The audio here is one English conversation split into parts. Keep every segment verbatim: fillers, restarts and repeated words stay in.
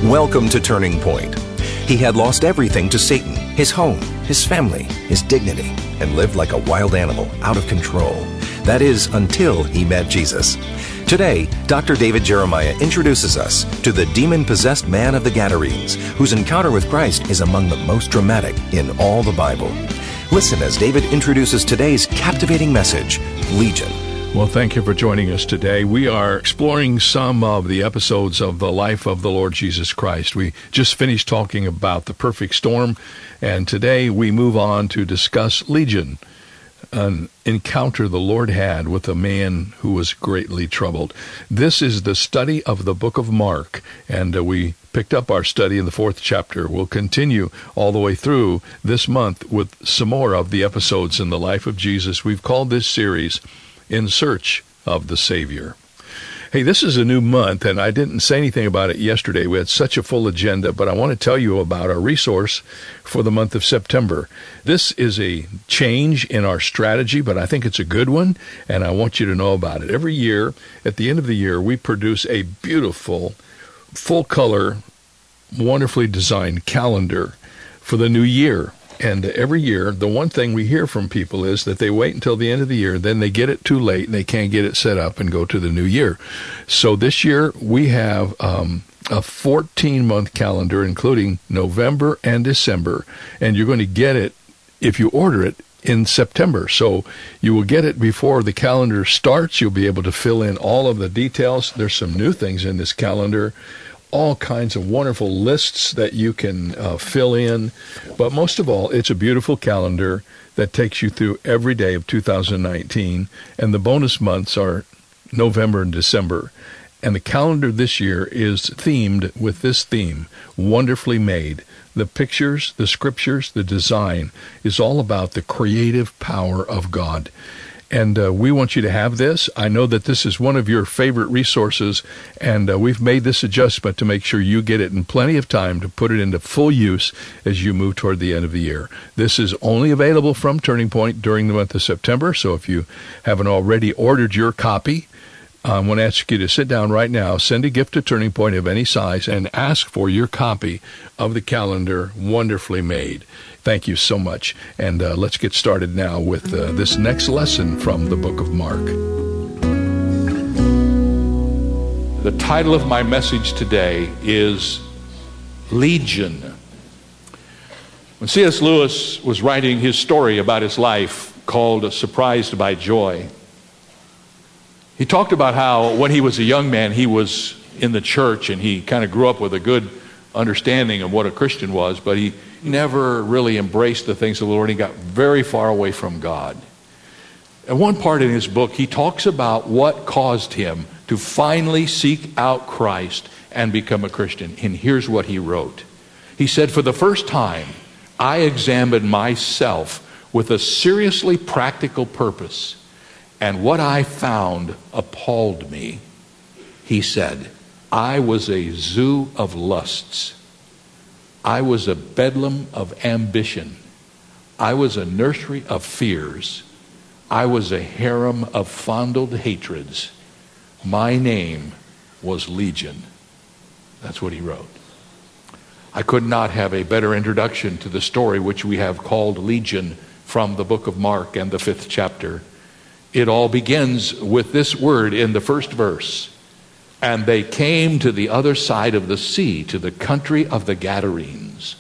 Welcome to Turning Point. He had lost everything to Satan, his home, his family, his dignity, and lived like a wild animal, out of control. That is, until he met Jesus. Today, Doctor David Jeremiah introduces us to the demon-possessed man of the Gadarenes, whose encounter with Christ is among the most dramatic in all the Bible. Listen as David introduces today's captivating message, Legion. Well, thank you for joining us today. We are exploring some of the episodes of the life of the Lord Jesus Christ. We just finished talking about the perfect storm, and today we move on to discuss Legion, an encounter the Lord had with a man who was greatly troubled. This is the study of the book of Mark, and uh, we picked up our study in the fourth chapter. We'll continue all the way through this month with some more of the episodes in the life of Jesus. We've called this series In Search of the Savior. Hey, this is a new month, and I didn't say anything about it yesterday. We had such a full agenda, but I want to tell you about our resource for the month of September. This is a change in our strategy, but I think it's a good one, and I want you to know about it. Every year, at the end of the year, we produce a beautiful, full-color, wonderfully designed calendar for the new year. And every year, the one thing we hear from people is that they wait until the end of the year, then they get it too late, and they can't get it set up and go to the new year. So this year, we have um, a fourteen-month calendar, including November and December, and you're going to get it, if you order it, in September. So you will get it before the calendar starts. You'll be able to fill in all of the details. There's some new things in this calendar, all kinds of wonderful lists that you can uh, fill in. But most of all, it's a beautiful calendar that takes you through every day of two thousand nineteen. And the bonus months are November and December. And the calendar this year is themed with this theme, Wonderfully Made. The pictures, the scriptures, the design is all about the creative power of God. And uh, we want you to have this. I know that this is one of your favorite resources, and uh, we've made this adjustment to make sure you get it in plenty of time to put it into full use as you move toward the end of the year. This is only available from Turning Point during the month of September, so if you haven't already ordered your copy, I want to ask you to sit down right now, send a gift to Turning Point of any size, and ask for your copy of the calendar, Wonderfully Made. Thank you so much. And uh, let's get started now with uh, this next lesson from the book of Mark. The title of my message today is Legion. When C S Lewis was writing his story about his life called Surprised by Joy, he talked about how when he was a young man, he was in the church and he kind of grew up with a good understanding of what a Christian was, but he never really embraced the things of the Lord. He got very far away from God. And one part in his book, he talks about what caused him to finally seek out Christ and become a Christian. And here's what he wrote. He said, "For the first time, I examined myself with a seriously practical purpose, and what I found appalled me." He said, "I was a zoo of lusts. I was a bedlam of ambition. I was a nursery of fears. I was a harem of fondled hatreds. My name was Legion." That's what he wrote. I could not have a better introduction to the story which we have called Legion from the book of Mark and the fifth chapter. It all begins with this word in the first verse. "And they came to the other side of the sea, to the country of the Gadarenes."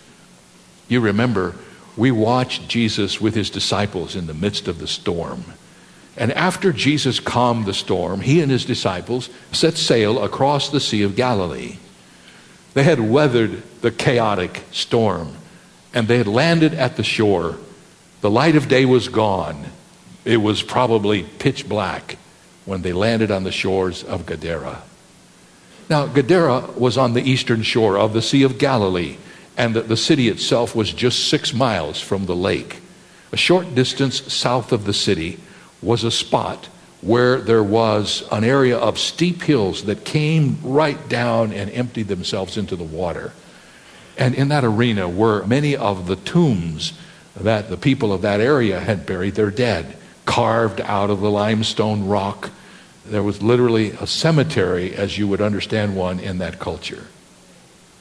You remember, we watched Jesus with his disciples in the midst of the storm. And after Jesus calmed the storm, he and his disciples set sail across the Sea of Galilee. They had weathered the chaotic storm, and they had landed at the shore. The light of day was gone. It was probably pitch black when they landed on the shores of Gadara. Now, Gadara was on the eastern shore of the Sea of Galilee, and the, the city itself was just six miles from the lake. A short distance south of the city was a spot where there was an area of steep hills that came right down and emptied themselves into the water. And in that arena were many of the tombs that the people of that area had buried their dead, carved out of the limestone rock. There was literally a cemetery, as you would understand one in that culture.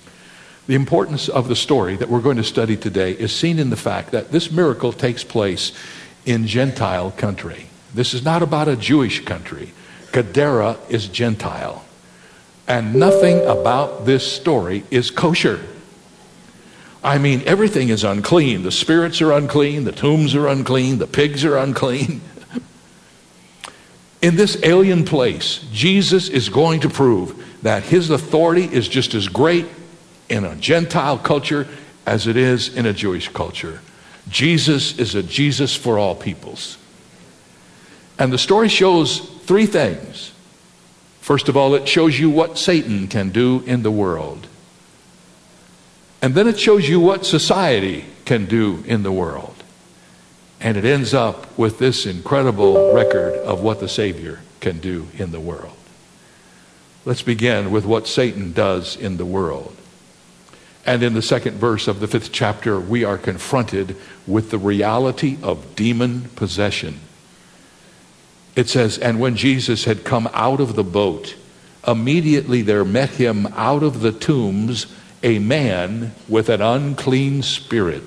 The importance of the story that we're going to study today is seen in the fact that this miracle takes place in Gentile country. This is not about a Jewish country. Gadara is Gentile. And nothing about this story is kosher. I mean, everything is unclean. The spirits are unclean. The tombs are unclean. The pigs are unclean. In this alien place, Jesus is going to prove that his authority is just as great in a Gentile culture as it is in a Jewish culture. Jesus is a Jesus for all peoples. And the story shows three things. First of all, it shows you what Satan can do in the world. And then it shows you what society can do in the world. And it ends up with this incredible record of what the Savior can do in the world. Let's begin with what Satan does in the world. And in the second verse of the fifth chapter, we are confronted with the reality of demon possession. It says, "And when Jesus had come out of the boat, immediately there met him out of the tombs a man with an unclean spirit."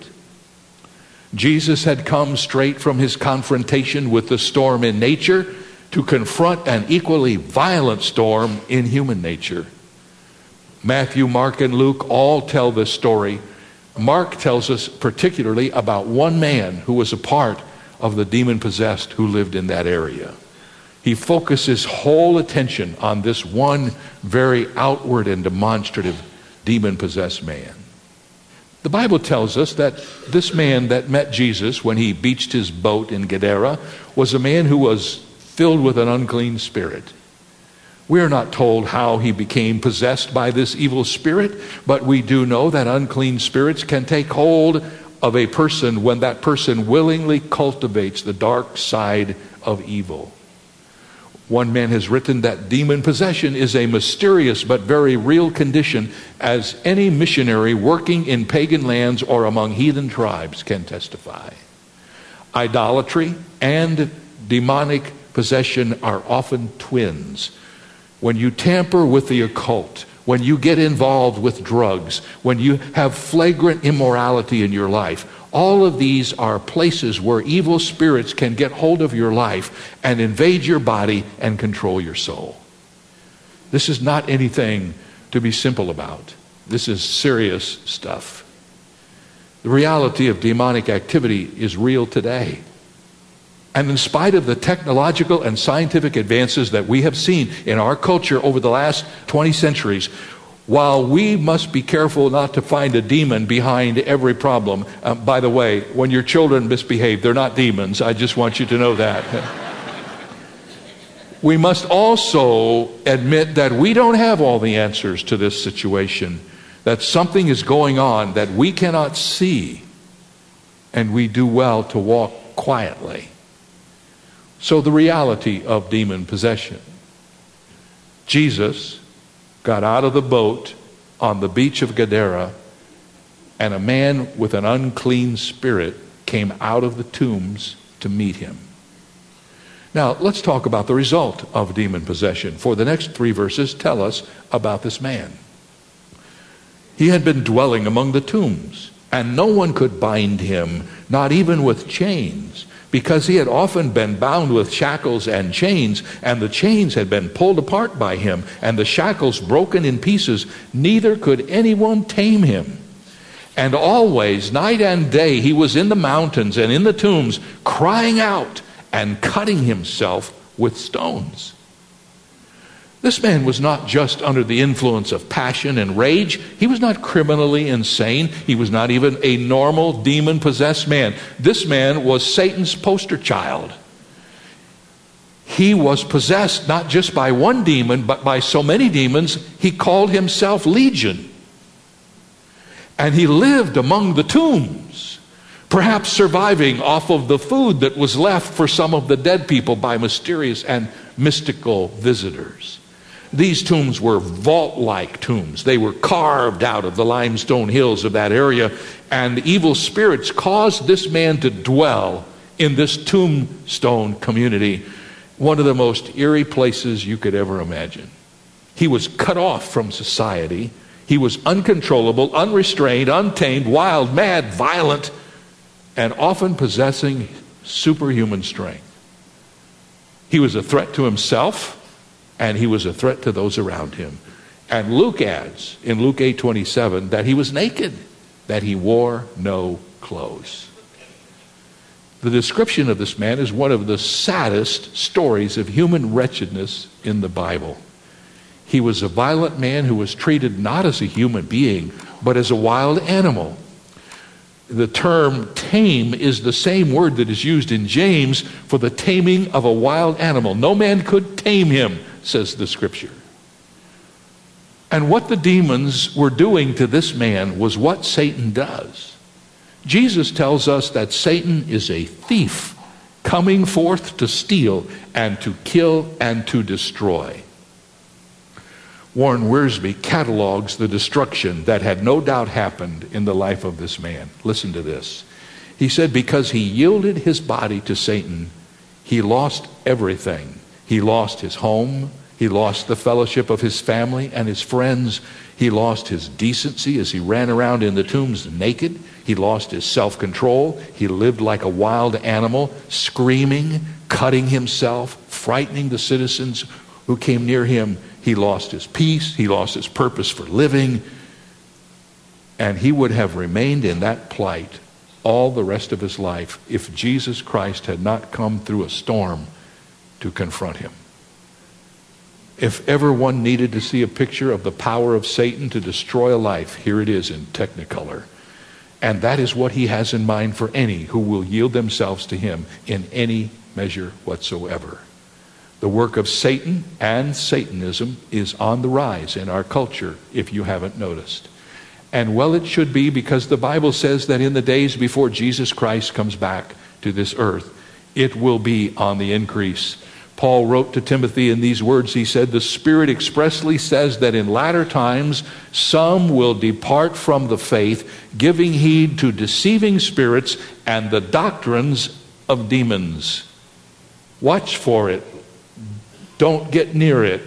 Jesus had come straight from his confrontation with the storm in nature to confront an equally violent storm in human nature. Matthew, Mark, and Luke all tell this story. Mark tells us particularly about one man who was a part of the demon-possessed who lived in that area. He focuses whole attention on this one very outward and demonstrative demon-possessed man. The Bible tells us that this man that met Jesus when he beached his boat in Gadara was a man who was filled with an unclean spirit. We are not told how he became possessed by this evil spirit, but we do know that unclean spirits can take hold of a person when that person willingly cultivates the dark side of evil. One man has written that demon possession is a mysterious but very real condition, as any missionary working in pagan lands or among heathen tribes can testify. Idolatry and demonic possession are often twins. When you tamper with the occult, when you get involved with drugs, when you have flagrant immorality in your life, all of these are places where evil spirits can get hold of your life and invade your body and control your soul. This is not anything to be simple about. This is serious stuff. The reality of demonic activity is real today. And in spite of the technological and scientific advances that we have seen in our culture over the last twenty centuries, while we must be careful not to find a demon behind every problem. Uh, by the way, when your children misbehave, they're not demons. I just want you to know that. We must also admit that we don't have all the answers to this situation, that something is going on that we cannot see, and we do well to walk quietly. So the reality of demon possession. Jesus got out of the boat on the beach of Gadara, and a man with an unclean spirit came out of the tombs to meet him. Now, let's talk about the result of demon possession, for the next three verses tell us about this man. He had been dwelling among the tombs, and no one could bind him, not even with chains, because he had often been bound with shackles and chains, and the chains had been pulled apart by him, and the shackles broken in pieces. Neither could anyone tame him. And always, night and day, he was in the mountains and in the tombs, crying out and cutting himself with stones. This man was not just under the influence of passion and rage. He was not criminally insane. He was not even a normal demon-possessed man. This man was Satan's poster child. He was possessed not just by one demon, but by so many demons, he called himself Legion. And he lived among the tombs, perhaps surviving off of the food that was left for some of the dead people by mysterious and mystical visitors. These tombs were vault-like tombs. They were carved out of the limestone hills of that area, and evil spirits caused this man to dwell in this tombstone community, one of the most eerie places you could ever imagine. He was cut off from society. He was uncontrollable, unrestrained, untamed, wild, mad, violent, and often possessing superhuman strength. He was a threat to himself, and he was a threat to those around him. And Luke adds in Luke eight twenty-seven that he was naked, that he wore no clothes. The description of this man is one of the saddest stories of human wretchedness in the Bible. He was a violent man who was treated not as a human being, but as a wild animal. The term tame is the same word that is used in James for the taming of a wild animal. No man could tame him, says the scripture. And what the demons were doing to this man was what Satan does. Jesus tells us that Satan is a thief coming forth to steal and to kill and to destroy. Warren Wiersbe catalogs the destruction that had no doubt happened in the life of this man. Listen to this. He said, because he yielded his body to Satan, he lost everything. He lost his home. He lost the fellowship of his family and his friends. He lost his decency as he ran around in the tombs naked. He lost his self-control. He lived like a wild animal, screaming, cutting himself, frightening the citizens who came near him. He lost his peace. He lost his purpose for living. And he would have remained in that plight all the rest of his life if Jesus Christ had not come through a storm to confront him. If ever one needed to see a picture of the power of Satan to destroy a life, here it is in Technicolor. And that is what he has in mind for any who will yield themselves to him in any measure whatsoever. The work of Satan and Satanism is on the rise in our culture, if you haven't noticed. And well, it should be, because the Bible says that in the days before Jesus Christ comes back to this earth, it will be on the increase. Paul wrote to Timothy in these words. He said, the Spirit expressly says that in latter times some will depart from the faith, giving heed to deceiving spirits and the doctrines of demons. Watch for it. Don't get near it.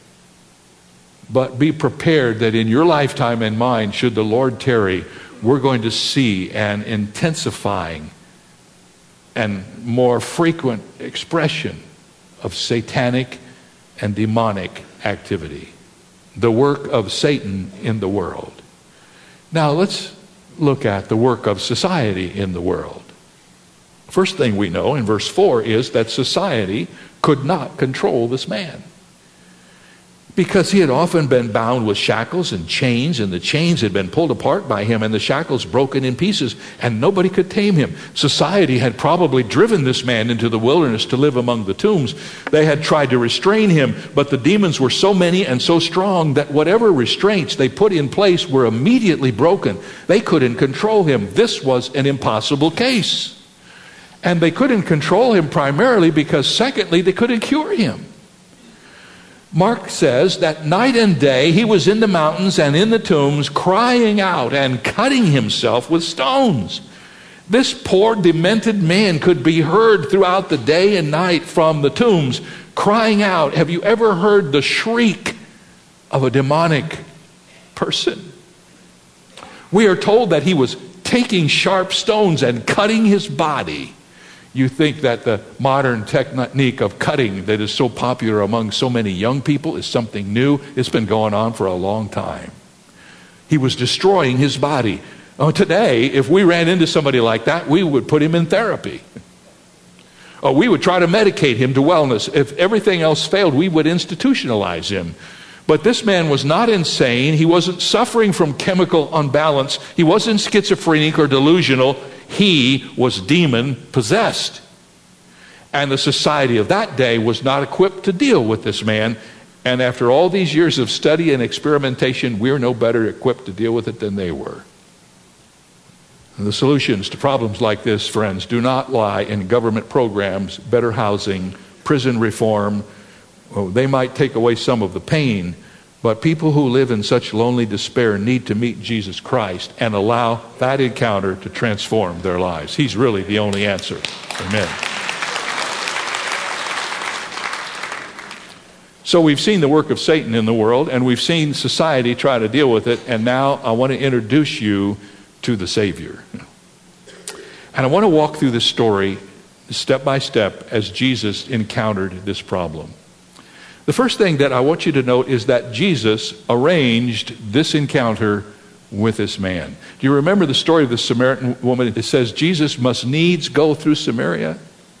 But be prepared that in your lifetime and mine, should the Lord tarry, we're going to see an intensifying and more frequent expression of satanic and demonic activity. The work of Satan in the world. Now let's look at the work of society in the world. First thing we know in verse four is that society could not control this man, because he had often been bound with shackles and chains, and the chains had been pulled apart by him and the shackles broken in pieces, and nobody could tame him. Society had probably driven this man into the wilderness to live among the tombs. They had tried to restrain him, but the demons were so many and so strong that whatever restraints they put in place were immediately broken. They couldn't control him. This was an impossible case. And they couldn't control him primarily because, secondly, they couldn't cure him. Mark says that night and day he was in the mountains and in the tombs, crying out and cutting himself with stones. This poor demented man could be heard throughout the day and night from the tombs, crying out. Have you ever heard the shriek of a demonic person? We are told that he was taking sharp stones and cutting his body. You think that the modern technique of cutting that is so popular among so many young people is something new. It's been going on for a long time. He was destroying his body. Oh, today, if we ran into somebody like that, we would put him in therapy. Or we would try to medicate him to wellness. If everything else failed, we would institutionalize him. But this man was not insane. He wasn't suffering from chemical unbalance. He wasn't schizophrenic or delusional. He was demon possessed. And the society of that day was not equipped to deal with this man. And after all these years of study and experimentation, we're no better equipped to deal with it than they were. And the solutions to problems like this, friends, do not lie in government programs, better housing, prison reform. Well, they might take away some of the pain, but people who live in such lonely despair need to meet Jesus Christ and allow that encounter to transform their lives. He's really the only answer. Amen. So we've seen the work of Satan in the world, and we've seen society try to deal with it, and now I want to introduce you to the Savior. And I want to walk through this story step by step as Jesus encountered this problem. The first thing that I want you to note is that Jesus arranged this encounter with this man. Do you remember the story of the Samaritan woman? It says Jesus must needs go through Samaria.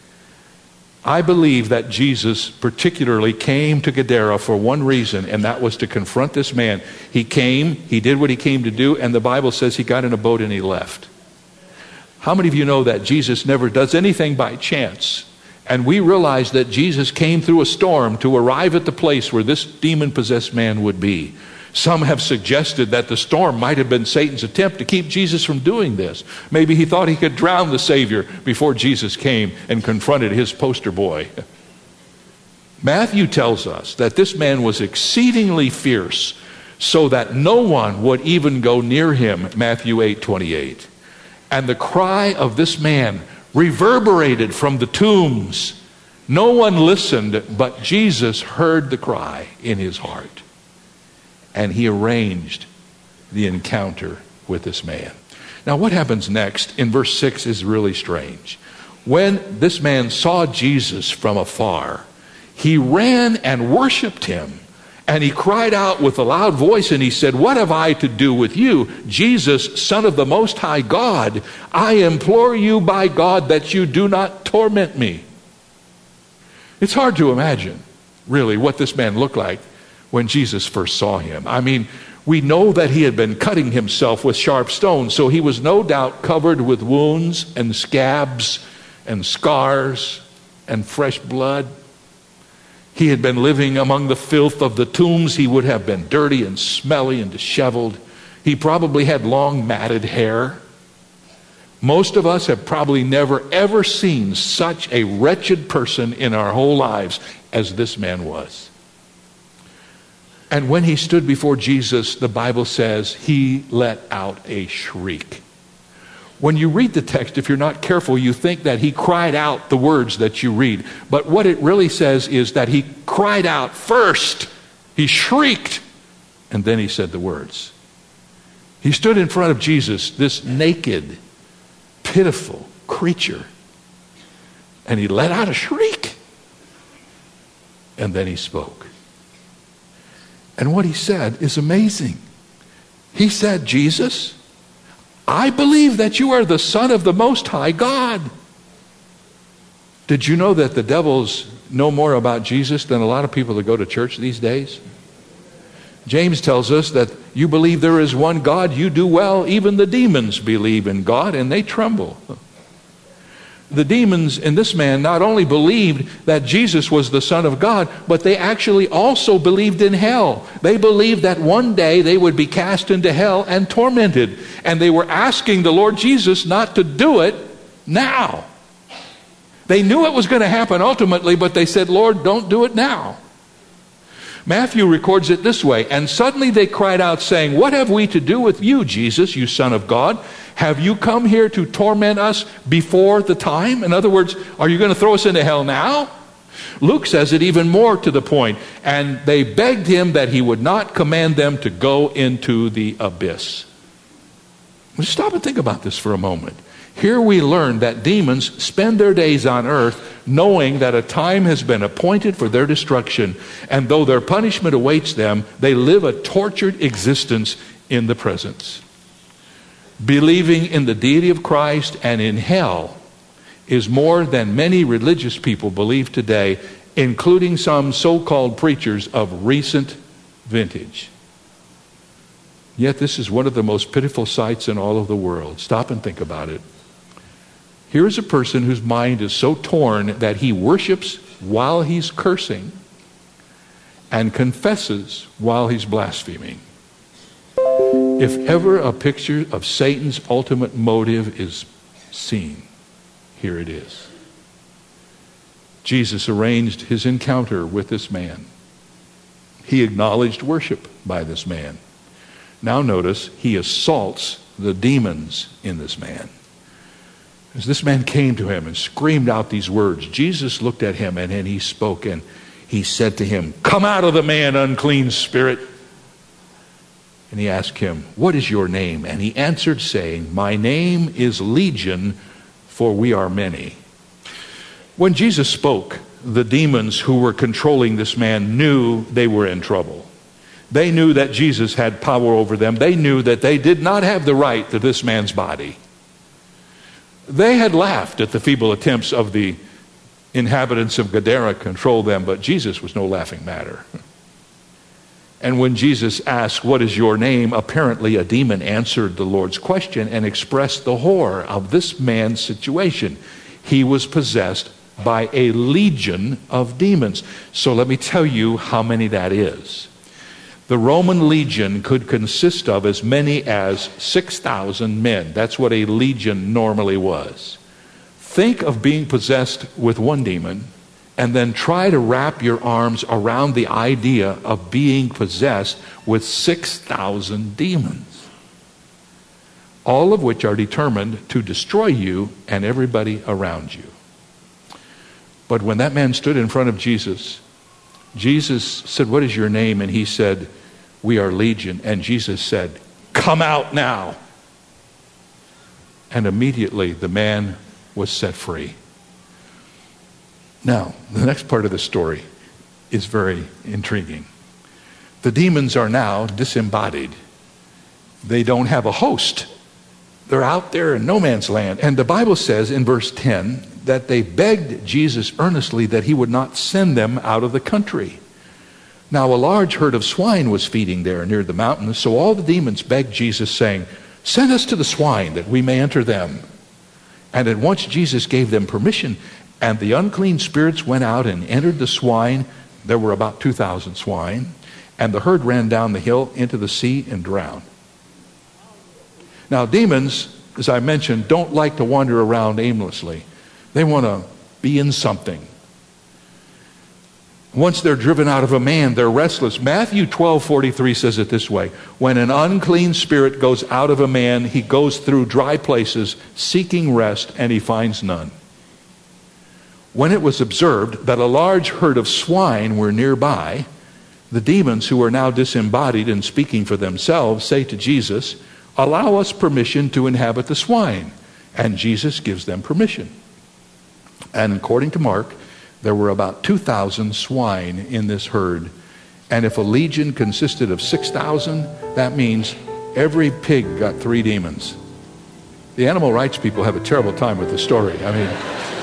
I believe that Jesus particularly came to Gadara for one reason, and that was to confront this man. He came, he did what he came to do, and the Bible says he got in a boat and he left. How many of you know that Jesus never does anything by chance? And we realize that Jesus came through a storm to arrive at the place where this demon-possessed man would be. Some have suggested that the storm might have been Satan's attempt to keep Jesus from doing this. Maybe he thought he could drown the Savior before Jesus came and confronted his poster boy. Matthew tells us that this man was exceedingly fierce, so that no one would even go near him, Matthew eight twenty-eight. And the cry of this man reverberated from the tombs. No one listened, but Jesus heard the cry in his heart. And he arranged the encounter with this man. Now what happens next in verse six is really strange. When this man saw Jesus from afar, he ran and worshiped him. And he cried out with a loud voice and he said, "What have I to do with you, Jesus, Son of the Most High God? I implore you by God that you do not torment me." It's hard to imagine, really, what this man looked like when Jesus first saw him. I mean, we know that he had been cutting himself with sharp stones, so he was no doubt covered with wounds and scabs and scars and fresh blood. He had been living among the filth of the tombs. He would have been dirty and smelly and disheveled. He probably had long matted hair. Most of us have probably never ever seen such a wretched person in our whole lives as this man was. And when he stood before Jesus, the Bible says he let out a shriek. When you read the text, if you're not careful, you think that he cried out the words that you read. But what it really says is that he cried out first. He shrieked, and then he said the words. He stood in front of Jesus, this naked, pitiful creature, and he let out a shriek, and then he spoke. And what he said is amazing. He said, "Jesus, I believe that you are the Son of the Most High God." Did you know that the devils know more about Jesus than a lot of people that go to church these days? James tells us that you believe there is one God, you do well. Even the demons believe in God and they tremble. The demons in this man not only believed that Jesus was the Son of God, but they actually also believed in hell. They believed that one day they would be cast into hell and tormented. And they were asking the Lord Jesus not to do it now. They knew it was going to happen ultimately, but they said, "Lord, don't do it now." Matthew records it this way, "And suddenly they cried out, saying, 'What have we to do with you, Jesus, you Son of God? Have you come here to torment us before the time?'" In other words, are you going to throw us into hell now? Luke says it even more to the point. "And they begged him that he would not command them to go into the abyss." Let's stop and think about this for a moment. Here we learn that demons spend their days on earth knowing that a time has been appointed for their destruction, and though their punishment awaits them, they live a tortured existence in the presence. Believing in the deity of Christ and in hell is more than many religious people believe today, including some so-called preachers of recent vintage. Yet this is one of the most pitiful sights in all of the world. Stop and think about it. Here is a person whose mind is so torn that he worships while he's cursing and confesses while he's blaspheming. If ever a picture of Satan's ultimate motive is seen, here it is. Jesus arranged his encounter with this man. He acknowledged worship by this man. Now notice, he assaults the demons in this man. As this man came to him and screamed out these words, Jesus looked at him and, and he spoke, and he said to him, "Come out of the man, unclean spirit." And he asked him, "What is your name?" And he answered, saying, "My name is Legion, for we are many." When Jesus spoke, the demons who were controlling this man knew they were in trouble. They knew that Jesus had power over them. They knew that they did not have the right to this man's body. They had laughed at the feeble attempts of the inhabitants of Gadara to control them, but Jesus was no laughing matter. And when Jesus asked, "What is your name?" apparently a demon answered the Lord's question and expressed the horror of this man's situation. He was possessed by a legion of demons. So let me tell you how many that is. The Roman legion could consist of as many as six thousand men. That's what a legion normally was. Think of being possessed with one demon, and then try to wrap your arms around the idea of being possessed with six thousand demons, all of which are determined to destroy you and everybody around you. But when that man stood in front of Jesus, Jesus said, "What is your name?" And he said, "We are Legion." And Jesus said, "Come out now." And immediately the man was set free. Now, the next part of the story is very intriguing. The demons are now disembodied. They don't have a host. They're out there in no man's land. And the Bible says in verse ten that they begged Jesus earnestly that he would not send them out of the country. Now, a large herd of swine was feeding there near the mountains, so all the demons begged Jesus, saying, "Send us to the swine that we may enter them." And at once Jesus gave them permission, and the unclean spirits went out and entered the swine. There were about two thousand swine, and the herd ran down the hill into the sea and drowned. Now, demons, as I mentioned, don't like to wander around aimlessly. They want to be in something. Once they're driven out of a man, they're restless. Matthew twelve forty-three says it this way: when an unclean spirit goes out of a man, he goes through dry places seeking rest, and he finds none. When it was observed that a large herd of swine were nearby, the demons, who are now disembodied and speaking for themselves, say to Jesus, "Allow us permission to inhabit the swine." And Jesus gives them permission. And according to Mark, there were about two thousand swine in this herd. And if a legion consisted of six thousand, that means every pig got three demons. The animal rights people have a terrible time with the story. I mean,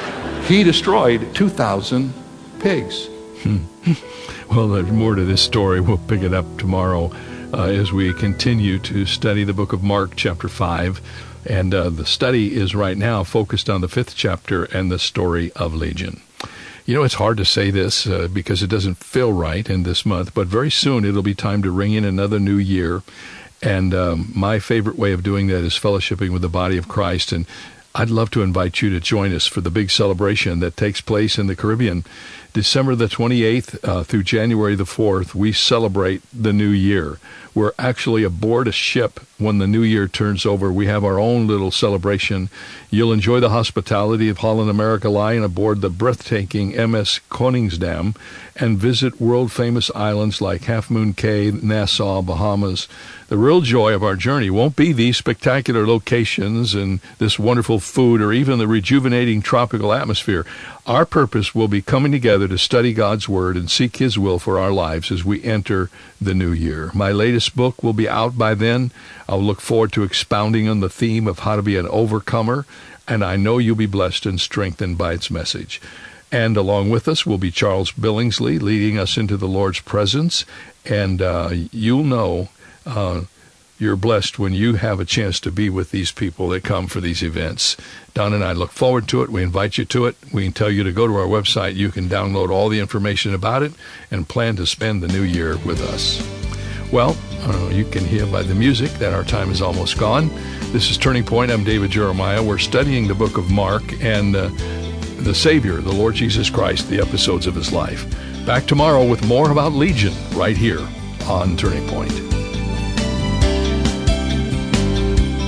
he destroyed two thousand pigs. Hmm. Well, there's more to this story. We'll pick it up tomorrow uh, as we continue to study the book of Mark, chapter five. And uh, the study is right now focused on the fifth chapter and the story of Legion. You know, it's hard to say this uh, because it doesn't feel right in this month, but very soon it'll be time to ring in another new year. And um, my favorite way of doing that is fellowshipping with the body of Christ. And I'd love to invite you to join us for the big celebration that takes place in the Caribbean. December the twenty-eighth uh, through January the fourth, we celebrate the new year. We're actually aboard a ship when the new year turns over. We have our own little celebration. You'll enjoy the hospitality of Holland America Line aboard the breathtaking M S Koningsdam and visit world-famous islands like Half Moon Cay, Nassau, Bahamas. The real joy of our journey won't be these spectacular locations and this wonderful food or even the rejuvenating tropical atmosphere. Our purpose will be coming together to study God's Word and seek His will for our lives as we enter the new year. My latest book will be out by then. I'll look forward to expounding on the theme of how to be an overcomer, and I know you'll be blessed and strengthened by its message. And along with us will be Charles Billingsley, leading us into the Lord's presence, and uh, you'll know uh, you're blessed when you have a chance to be with these people that come for these events. Don and I look forward to it. We invite you to it. We can tell you to go to our website. You can download all the information about it and plan to spend the new year with us. Well, uh, you can hear by the music that our time is almost gone. This is Turning Point. I'm David Jeremiah. We're studying the book of Mark and uh, the Savior, the Lord Jesus Christ, the episodes of his life. Back tomorrow with more about Legion right here on Turning Point.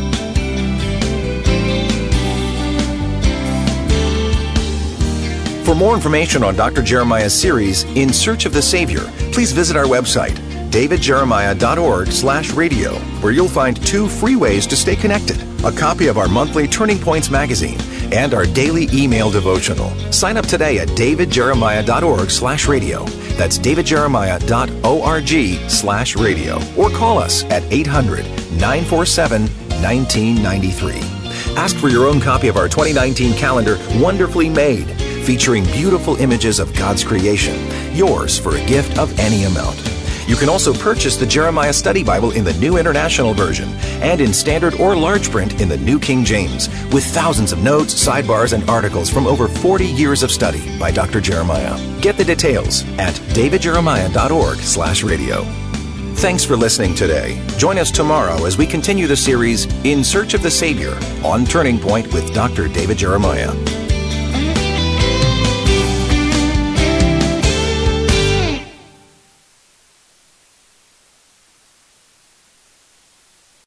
For For more information on Doctor Jeremiah's series, In Search of the Savior, please visit our website, david jeremiah dot org slash radio, where you'll find two free ways to stay connected: a copy of our monthly Turning Points magazine and our daily email devotional. Sign up today at david jeremiah dot org slash radio. That's david jeremiah dot org slash radio. Or call us at eight hundred, nine four seven, one nine nine three. Ask for your own copy of our twenty nineteen calendar, Wonderfully Made, featuring beautiful images of God's creation, yours for a gift of any amount. You can also purchase the Jeremiah Study Bible in the New International Version and in standard or large print in the New King James, with thousands of notes, sidebars, and articles from over forty years of study by Doctor Jeremiah. Get the details at david jeremiah dot org slash radio. Thanks for listening today. Join us tomorrow as we continue the series In Search of the Savior on Turning Point with Doctor David Jeremiah.